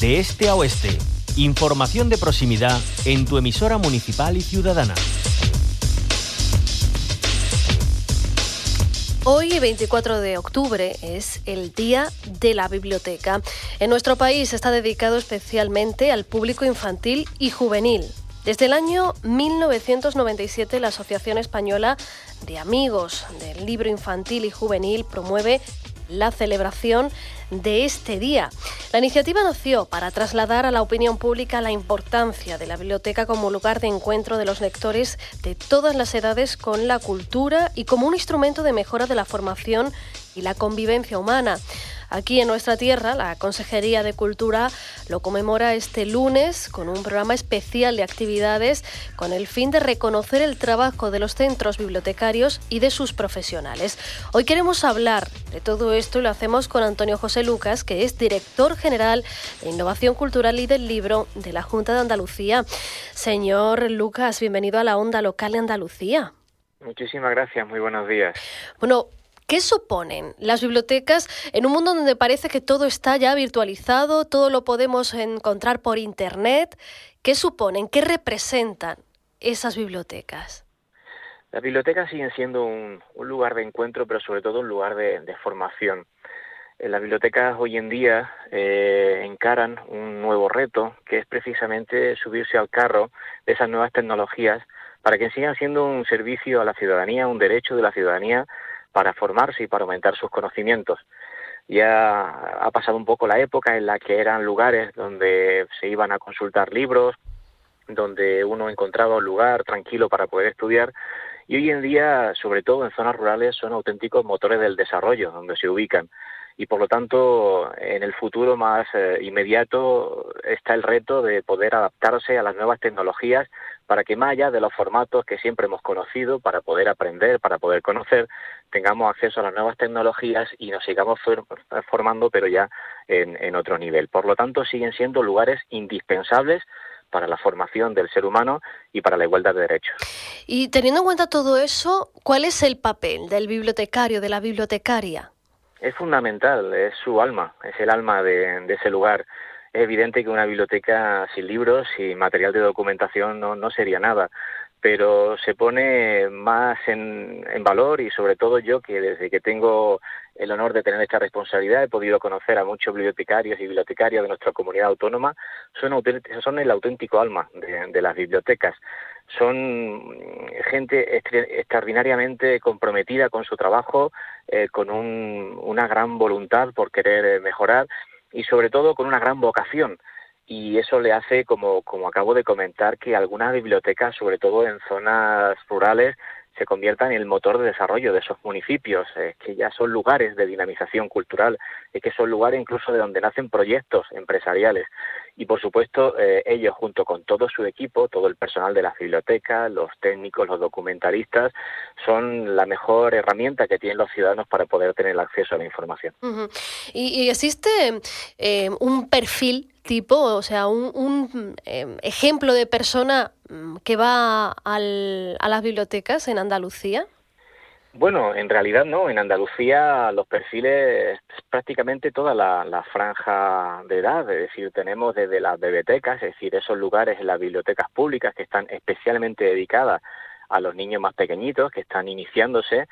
de este a oeste. Información de proximidad en tu emisora municipal y ciudadana. Hoy, 24 de octubre, es el Día de la Biblioteca. En nuestro país está dedicado especialmente al público infantil y juvenil. Desde el año 1997, la Asociación Española de Amigos del Libro Infantil y Juvenil promueve la celebración de este día. La iniciativa nació para trasladar a la opinión pública la importancia de la biblioteca como lugar de encuentro de los lectores de todas las edades con la cultura y como un instrumento de mejora de la formación y la convivencia humana. Aquí en nuestra tierra, la Consejería de Cultura lo conmemora este lunes con un programa especial de actividades con el fin de reconocer el trabajo de los centros bibliotecarios y de sus profesionales. Hoy queremos hablar de todo esto y lo hacemos con Antonio José Lucas, que es director general de Innovación Cultural y del Libro de la Junta de Andalucía. Señor Lucas, bienvenido a la Onda Local de Andalucía. Muchísimas gracias, muy buenos días. Bueno, ¿qué suponen las bibliotecas en un mundo donde parece que todo está ya virtualizado, todo lo podemos encontrar por Internet? ¿Qué suponen? ¿Qué representan esas bibliotecas? Las bibliotecas siguen siendo un lugar de encuentro, pero sobre todo un lugar de formación. Las bibliotecas hoy en día encaran un nuevo reto, que es precisamente subirse al carro de esas nuevas tecnologías para que sigan siendo un servicio a la ciudadanía, un derecho de la ciudadanía, para formarse y para aumentar sus conocimientos. Ya ha pasado un poco la época en la que eran lugares donde se iban a consultar libros, donde uno encontraba un lugar tranquilo para poder estudiar, y hoy en día, sobre todo en zonas rurales, son auténticos motores del desarrollo donde se ubican. Y por lo tanto, en el futuro más inmediato está el reto de poder adaptarse a las nuevas tecnologías para que más allá de los formatos que siempre hemos conocido, para poder aprender, para poder conocer, tengamos acceso a las nuevas tecnologías y nos sigamos formando, pero ya en otro nivel. Por lo tanto, siguen siendo lugares indispensables para la formación del ser humano y para la igualdad de derechos. Y teniendo en cuenta todo eso, ¿cuál es el papel del bibliotecario, de la bibliotecaria? Es fundamental, es su alma, es el alma de ese lugar. Es evidente que una biblioteca sin libros, sin material de documentación, no sería nada, pero se pone más en valor, y sobre todo yo, que desde que tengo el honor de tener esta responsabilidad he podido conocer a muchos bibliotecarios y bibliotecarias de nuestra comunidad autónoma, son el auténtico alma de las bibliotecas. Son gente extraordinariamente comprometida con su trabajo, con una gran voluntad por querer mejorar y sobre todo con una gran vocación. Y eso le hace, como acabo de comentar, que algunas bibliotecas, sobre todo en zonas rurales, se conviertan en el motor de desarrollo de esos municipios, que ya son lugares de dinamización cultural, que son lugares incluso de donde nacen proyectos empresariales. Y por supuesto, ellos junto con todo su equipo, todo el personal de las bibliotecas, los técnicos, los documentalistas, son la mejor herramienta que tienen los ciudadanos para poder tener el acceso a la información. Uh-huh. ¿Y existe un perfil tipo, o sea, un ejemplo de persona que va a las bibliotecas en Andalucía? Bueno, en realidad no. En Andalucía los perfiles, prácticamente toda la franja de edad, es decir, tenemos desde las bibliotecas, es decir, esos lugares en las bibliotecas públicas que están especialmente dedicadas a los niños más pequeñitos, que están iniciándose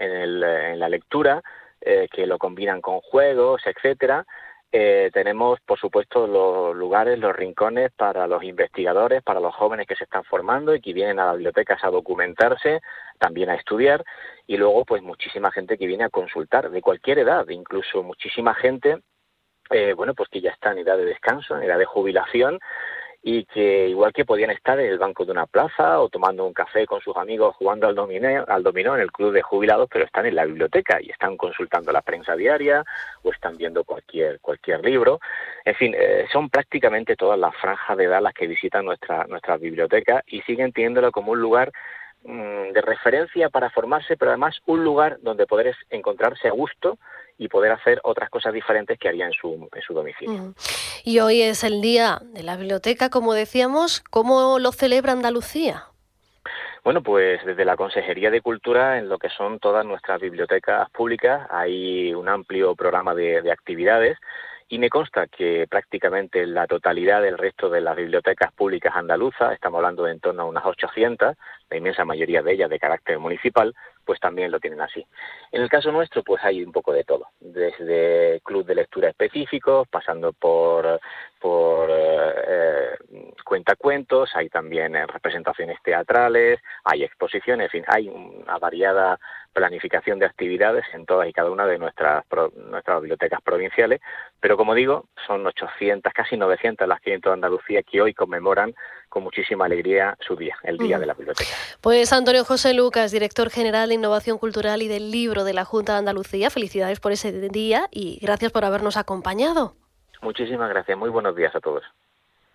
en la lectura, que lo combinan con juegos, etcétera. Tenemos, por supuesto, los lugares, los rincones para los investigadores, para los jóvenes que se están formando y que vienen a las bibliotecas a documentarse, también a estudiar, y luego pues muchísima gente que viene a consultar de cualquier edad, incluso muchísima gente pues que ya está en edad de descanso, en edad de jubilación, y que igual que podían estar en el banco de una plaza o tomando un café con sus amigos jugando al dominó en el club de jubilados, pero están en la biblioteca y están consultando la prensa diaria o están viendo cualquier libro. En fin, son prácticamente todas las franjas de edad las que visitan nuestra biblioteca y siguen teniéndola como un lugar de referencia para formarse, pero además un lugar donde poder encontrarse a gusto y poder hacer otras cosas diferentes que haría en su domicilio. Y hoy es el Día de la Biblioteca, como decíamos. ¿Cómo lo celebra Andalucía? Bueno, pues desde la Consejería de Cultura, en lo que son todas nuestras bibliotecas públicas, hay un amplio programa de actividades Y me consta que prácticamente la totalidad del resto de las bibliotecas públicas andaluzas, estamos hablando de en torno a unas 800, la inmensa mayoría de ellas de carácter municipal, pues también lo tienen así. En el caso nuestro, pues hay un poco de todo, desde club de lectura específicos, pasando por cuentacuentos, hay también representaciones teatrales, hay exposiciones, en fin, hay una variada planificación de actividades en todas y cada una de nuestras bibliotecas provinciales, pero como digo, son 800, casi 900 las que hay en toda Andalucía que hoy conmemoran con muchísima alegría su día, el Día de la Biblioteca. Pues Antonio José Lucas, director general de Innovación Cultural y del Libro de la Junta de Andalucía, felicidades por ese día y gracias por habernos acompañado. Muchísimas gracias, muy buenos días a todos.